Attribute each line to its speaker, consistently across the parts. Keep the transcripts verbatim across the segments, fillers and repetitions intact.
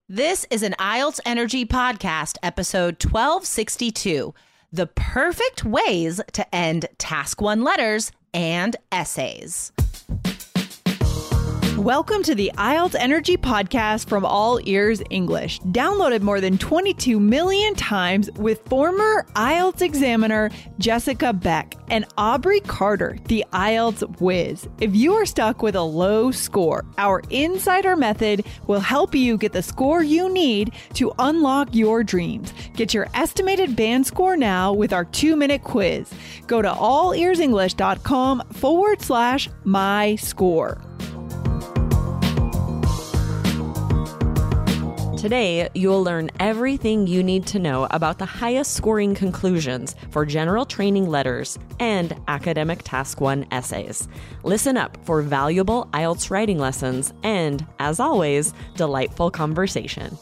Speaker 1: This is an I E L T S Energy Podcast, episode twelve sixty-two, the perfect ways to end task one letters and essays.
Speaker 2: Welcome to the I E L T S Energy Podcast from All Ears English, downloaded more than twenty-two million times with former I E L T S examiner Jessica Beck and Aubrey Carter, the I E L T S whiz. If you are stuck with a low score, our Insider Method will help you get the score you need to unlock your dreams. Get your estimated band score now with our two-minute quiz. Go to allearsenglish.com forward slash my score.
Speaker 3: Today, you'll learn everything you need to know about the highest scoring conclusions for general training letters and academic task one essays. Listen up for valuable I E L T S writing lessons and, as always, delightful conversation.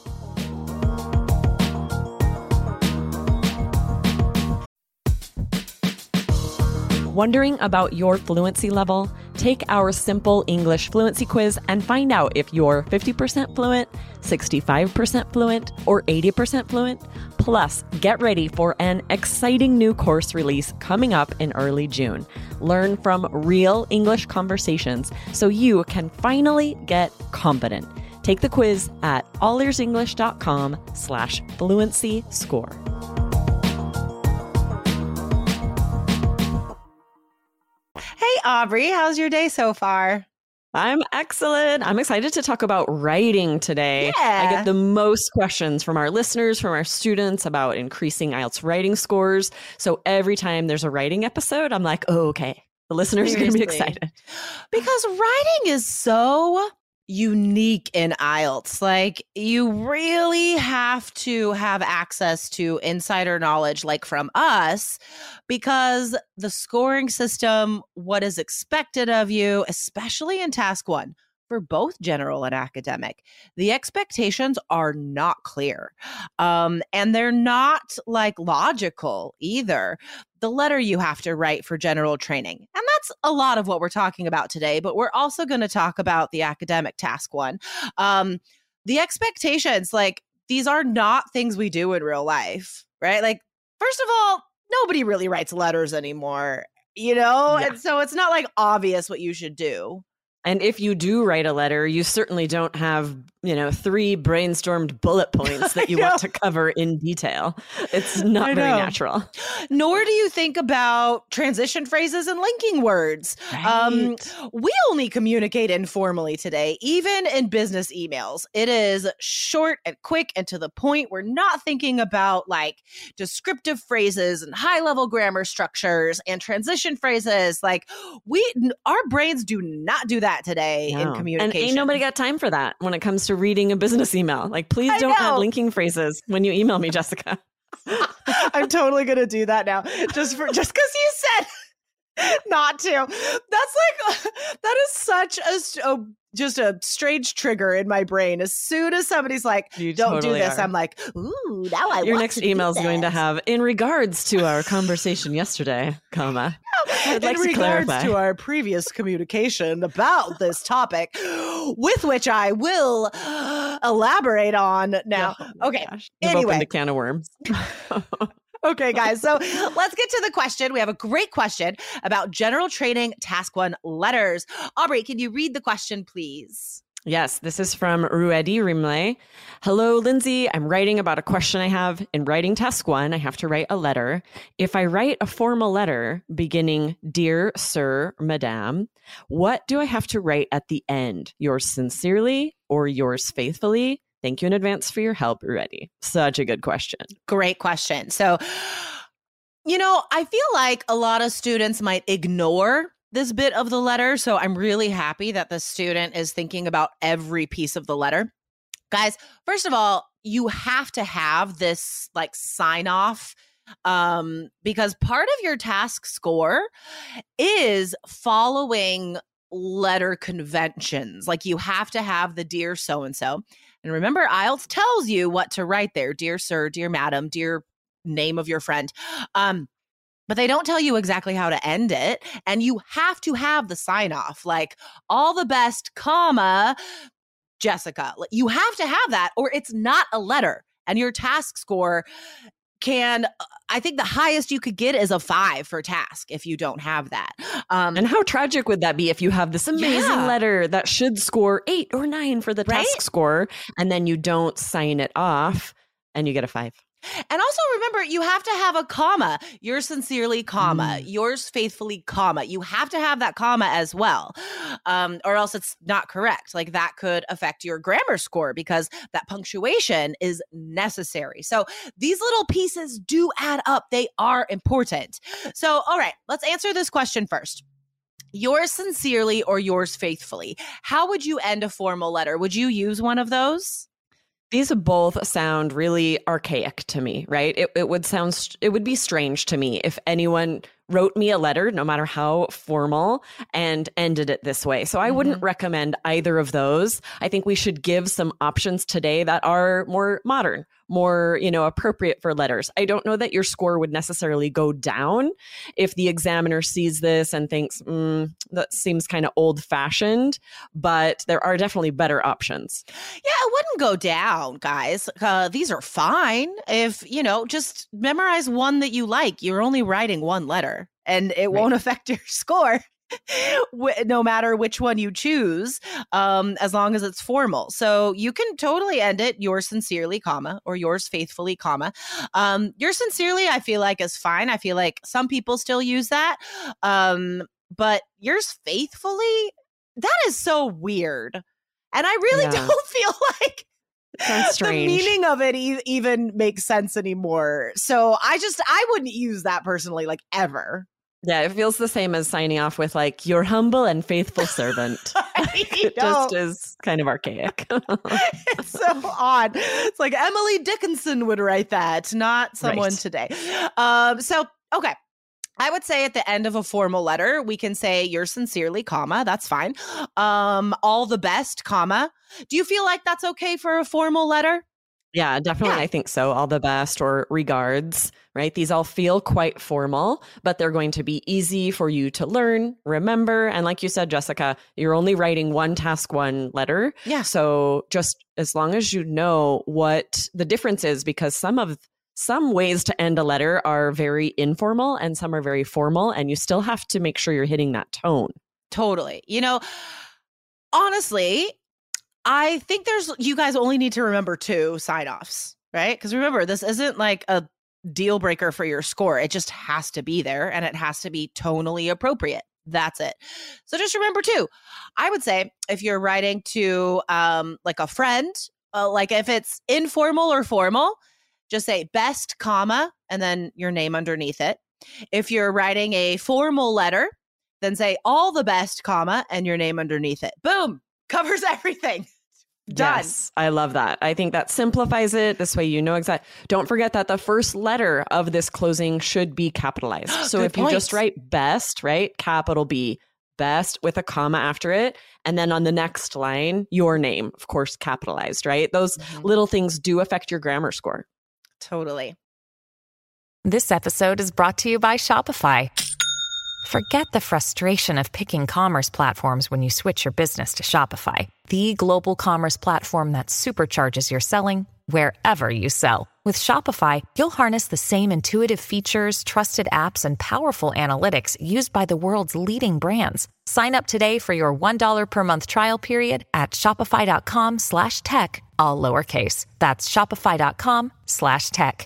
Speaker 3: Wondering about your fluency level? Take our simple English fluency quiz and find out if you're fifty percent fluent, sixty-five percent fluent, or eighty percent fluent. Plus, get ready for an exciting new course release coming up in early June. Learn from real English conversations so you can finally get competent. Take the quiz at allearsenglish.com slash fluency score.
Speaker 1: Hey, Aubrey, how's your day so far?
Speaker 3: I'm excellent. I'm excited to talk about writing today.
Speaker 1: Yeah.
Speaker 3: I get the most questions from our listeners, from our students about increasing I E L T S writing scores. So every time there's a writing episode, I'm like, oh, okay, the listeners
Speaker 1: Seriously.
Speaker 3: are going to be excited.
Speaker 1: Because writing is so unique in I E L T S. Like, you really have to have access to insider knowledge like from us, because the scoring system, what is expected of you, especially in task one, for both general and academic, the expectations are not clear. Um, and they're not like logical either. The letter you have to write for general training. And that's a lot of what we're talking about today, but we're also going to talk about the academic task one. Um, the expectations, like, these are not things we do in real life, right? Like, first of all, nobody really writes letters anymore, you know?
Speaker 3: Yeah.
Speaker 1: And so it's not like obvious what you should do.
Speaker 3: And if you do write a letter, you certainly don't have, you know, three brainstormed bullet points that you want to cover in detail. It's not
Speaker 1: I
Speaker 3: very
Speaker 1: know.
Speaker 3: natural.
Speaker 1: Nor do you think about transition phrases and linking words. Um,
Speaker 3: Right.
Speaker 1: we only communicate informally today, even in business emails. It is short and quick and to the point. We're not thinking about like descriptive phrases and high level grammar structures and transition phrases. Like, we, our brains do not do that today in
Speaker 3: No.
Speaker 1: communication.
Speaker 3: And ain't nobody got time for that when it comes to reading a business email. Like, please
Speaker 1: I
Speaker 3: don't add
Speaker 1: know.
Speaker 3: linking phrases when you email me, Jessica.
Speaker 1: I'm totally gonna do that now, just for just because you said not to. That's like that is such a, a just a strange trigger in my brain. As soon as somebody's like,
Speaker 3: You
Speaker 1: "Don't
Speaker 3: totally
Speaker 1: do this,"
Speaker 3: are.
Speaker 1: I'm like, "Ooh, now I
Speaker 3: Your
Speaker 1: want
Speaker 3: next
Speaker 1: to do
Speaker 3: email is going to
Speaker 1: this."
Speaker 3: have, in regards to our conversation yesterday, comma. I'd like
Speaker 1: in
Speaker 3: to
Speaker 1: regards
Speaker 3: clarify.
Speaker 1: to our previous communication about this topic, with which I will elaborate on now.
Speaker 3: Oh my
Speaker 1: Okay.
Speaker 3: gosh. You've
Speaker 1: Anyway.
Speaker 3: opened a can of worms.
Speaker 1: Okay, guys. So let's get to the question. We have a great question about general training task one letters. Aubrey, can you read the question, please?
Speaker 3: Yes, this is from Ruedi Rimle. Hello, Lindsay. I'm writing about a question I have. In writing task one, I have to write a letter. If I write a formal letter beginning, Dear Sir, Madame, what do I have to write at the end? Yours sincerely or yours faithfully? Thank you in advance for your help, Ruedi. Such a good question.
Speaker 1: Great question. So, you know, I feel like a lot of students might ignore this bit of the letter. So I'm really happy that the student is thinking about every piece of the letter. Guys, first of all, you have to have this like sign off um, because part of your task score is following letter conventions. Like, you have to have the dear so-and-so. And remember, I E L T S tells you what to write there. Dear sir, dear madam, dear name of your friend. Um, but they don't tell you exactly how to end it. And you have to have the sign off, like, all the best, comma, Jessica. You have to have that or it's not a letter. And your task score can, I think the highest you could get is a five for task if you don't have that. Um,
Speaker 3: and how tragic would that be if you have this amazing
Speaker 1: yeah.
Speaker 3: letter that should score eight or nine for the
Speaker 1: right?
Speaker 3: task score, and then you don't sign it off and you get a five?
Speaker 1: And also remember, you have to have a comma. Yours sincerely, comma.
Speaker 3: Mm.
Speaker 1: Yours faithfully, comma. You have to have that comma as well, um, or else it's not correct. Like that could affect your grammar score because that punctuation is necessary. So these little pieces do add up. They are important. So, all right, let's answer this question first. Yours sincerely or yours faithfully? How would you end a formal letter? Would you use one of those?
Speaker 3: These both sound really archaic to me, right? It, it would sound, it would be strange to me if anyone wrote me a letter, no matter how formal, and ended it this way. So I mm-hmm. wouldn't recommend either of those. I think we should give some options today that are more modern, more, you know, appropriate for letters. I don't know that your score would necessarily go down if the examiner sees this and thinks, mm, that seems kind of old fashioned, but there are definitely better options.
Speaker 1: Yeah, it wouldn't go down, guys. Uh, these are fine. If, you know, just memorize one that you like. You're only writing one letter. And it right. won't affect your score, no matter which one you choose, um, as long as it's formal. So you can totally end it, yours sincerely, comma, or yours faithfully, comma. Um, yours sincerely, I feel like is fine. I feel like some people still use that. Um, but yours faithfully, that is so weird. And I really yeah. don't feel like
Speaker 3: Sounds strange.
Speaker 1: The meaning of it e- even makes sense anymore. So I just, I wouldn't use that personally, like ever.
Speaker 3: Yeah, it feels the same as signing off with like, your humble and faithful servant. It just is kind of archaic.
Speaker 1: It's so odd. It's like Emily Dickinson would write that, not someone
Speaker 3: right.
Speaker 1: today. Um, so, okay. I would say at the end of a formal letter, we can say yours sincerely, comma, that's fine. Um, all the best, comma. Do you feel like that's okay for a formal letter?
Speaker 3: Yeah, definitely. Yeah. I think so. All the best or regards, right? These all feel quite formal, but they're going to be easy for you to learn, remember. And like you said, Jessica, you're only writing one task one letter.
Speaker 1: Yeah.
Speaker 3: So just as long as you know what the difference is, because some of Some ways to end a letter are very informal and some are very formal, and you still have to make sure you're hitting that tone.
Speaker 1: Totally. You know, honestly, I think there's, you guys only need to remember two sign-offs, right? Because remember, this isn't like a deal breaker for your score. It just has to be there and it has to be tonally appropriate. That's it. So just remember two. I would say if you're writing to um, like a friend, uh, like if it's informal or formal, just say best, comma, and then your name underneath it. If you're writing a formal letter, then say all the best, comma, and your name underneath it. Boom. Covers everything. Done.
Speaker 3: Yes, I love that. I think that simplifies it. This way you know exactly. Don't forget that the first letter of this closing should be capitalized. So
Speaker 1: Good
Speaker 3: if
Speaker 1: point.
Speaker 3: you just write best, right, capital B, best with a comma after it. And then on the next line, your name, of course, capitalized, right? Those mm-hmm. little things do affect your grammar score.
Speaker 1: Totally.
Speaker 4: This episode is brought to you by Shopify. Forget the frustration of picking commerce platforms when you switch your business to Shopify, the global commerce platform that supercharges your selling wherever you sell. With Shopify, you'll harness the same intuitive features, trusted apps, and powerful analytics used by the world's leading brands. Sign up today for your one dollar per month trial period at shopify.com slash tech, all lowercase. That's shopify.com slash tech.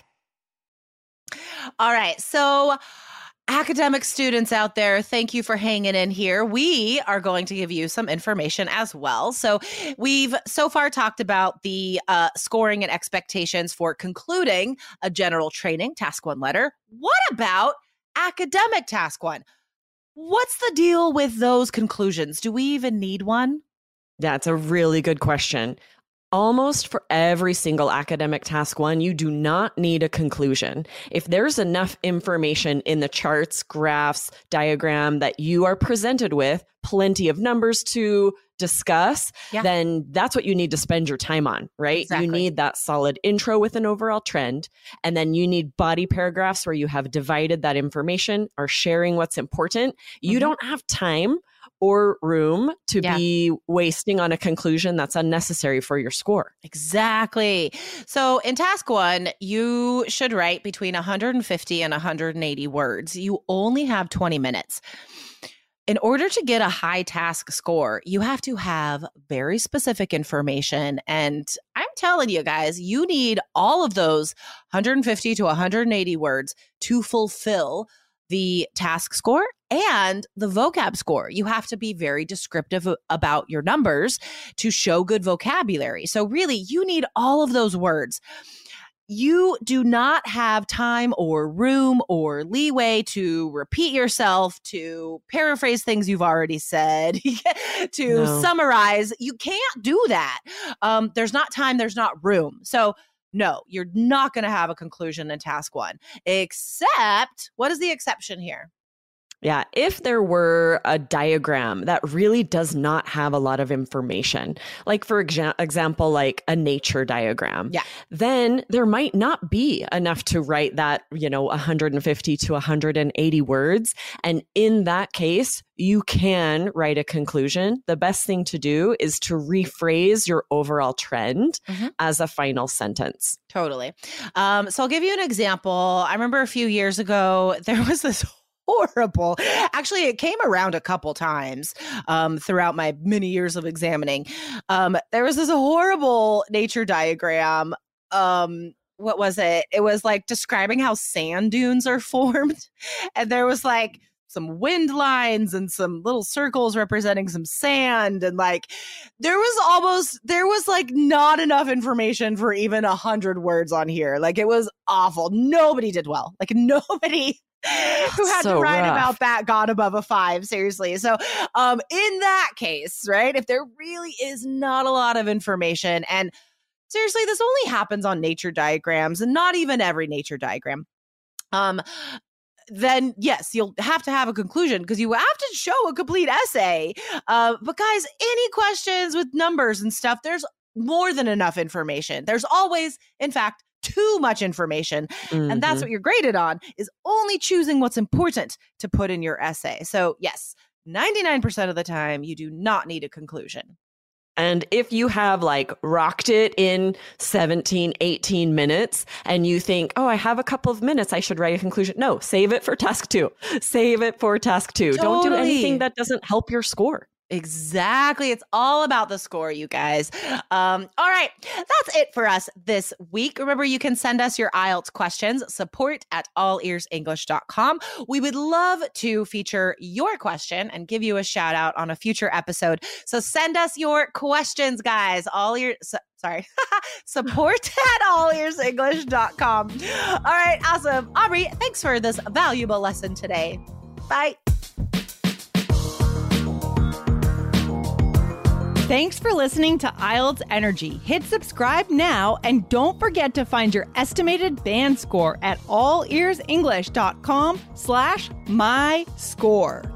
Speaker 1: All right. So academic students out there, thank you for hanging in here. We are going to give you some information as well. So we've so far talked about the uh, scoring and expectations for concluding a general training task one letter. What about academic task one? What's the deal with those conclusions? Do we even need one?
Speaker 3: That's a really good question. Almost for every single academic task one, you do not need a conclusion. If there's enough information in the charts, graphs, diagram that you are presented with, plenty of numbers to discuss,
Speaker 1: Yeah.
Speaker 3: then that's what you need to spend your time on, right?
Speaker 1: Exactly.
Speaker 3: You need that solid intro with an overall trend. And then you need body paragraphs where you have divided that information or sharing what's important. You
Speaker 1: Mm-hmm.
Speaker 3: don't have time or room to
Speaker 1: Yeah.
Speaker 3: be wasting on a conclusion that's unnecessary for your score.
Speaker 1: Exactly. So in task one, you should write between one hundred fifty and one hundred eighty words. You only have twenty minutes. In order to get a high task score, you have to have very specific information. And I'm telling you guys, you need all of those one hundred fifty to one hundred eighty words to fulfill the task score and the vocab score. You have to be very descriptive about your numbers to show good vocabulary. So really, you need all of those words. You do not have time or room or leeway to repeat yourself, to paraphrase things you've already said, to
Speaker 3: No.
Speaker 1: summarize. You can't do that. Um, there's not time, there's not room. So no, you're not going to have a conclusion in task one, except, what is the exception here?
Speaker 3: Yeah, if there were a diagram that really does not have a lot of information, like for exa- example, like a nature diagram,
Speaker 1: Yeah.
Speaker 3: then there might not be enough to write that, you know, one hundred fifty to one hundred eighty words. And in that case, you can write a conclusion. The best thing to do is to rephrase your overall trend
Speaker 1: Mhm.
Speaker 3: as a final sentence.
Speaker 1: Totally. Um, so I'll give you an example. I remember a few years ago, there was this horrible, actually, it came around a couple times um, throughout my many years of examining. Um, there was this horrible nature diagram. Um, what was it? It was like describing how sand dunes are formed. And there was like some wind lines and some little circles representing some sand. And like, there was almost, there was like not enough information for even a hundred words on here. Like, it was awful. Nobody did well. Like, nobody who had
Speaker 3: So
Speaker 1: to write
Speaker 3: rough.
Speaker 1: about that got above a five, seriously. So um, in that case, right, if there really is not a lot of information, and seriously, this only happens on nature diagrams and not even every nature diagram, um, then yes, you'll have to have a conclusion because you have to show a complete essay. Uh, but guys, any questions with numbers and stuff, there's more than enough information. There's always, in fact, too much information. And that's
Speaker 3: Mhm.
Speaker 1: what you're graded on, is only choosing what's important to put in your essay. So yes, ninety-nine percent of the time, you do not need a conclusion.
Speaker 3: And if you have like rocked it in seventeen, eighteen minutes and you think, oh, I have a couple of minutes, I should write a conclusion. No, save it for task two. Save it for task two. Don't do
Speaker 1: Totally.
Speaker 3: anything that doesn't help your score.
Speaker 1: Exactly. It's all about the score, you guys. Um, all right. That's it for us this week. Remember, you can send us your I E L T S questions, support at all ears english dot com. We would love to feature your question and give you a shout out on a future episode. So send us your questions, guys. All ears, so, sorry, support at all ears english dot com. All right. Awesome. Aubrey, thanks for this valuable lesson today. Bye.
Speaker 2: Thanks for listening to I E L T S Energy. Hit subscribe now and don't forget to find your estimated band score at all ears english dot com slash my score.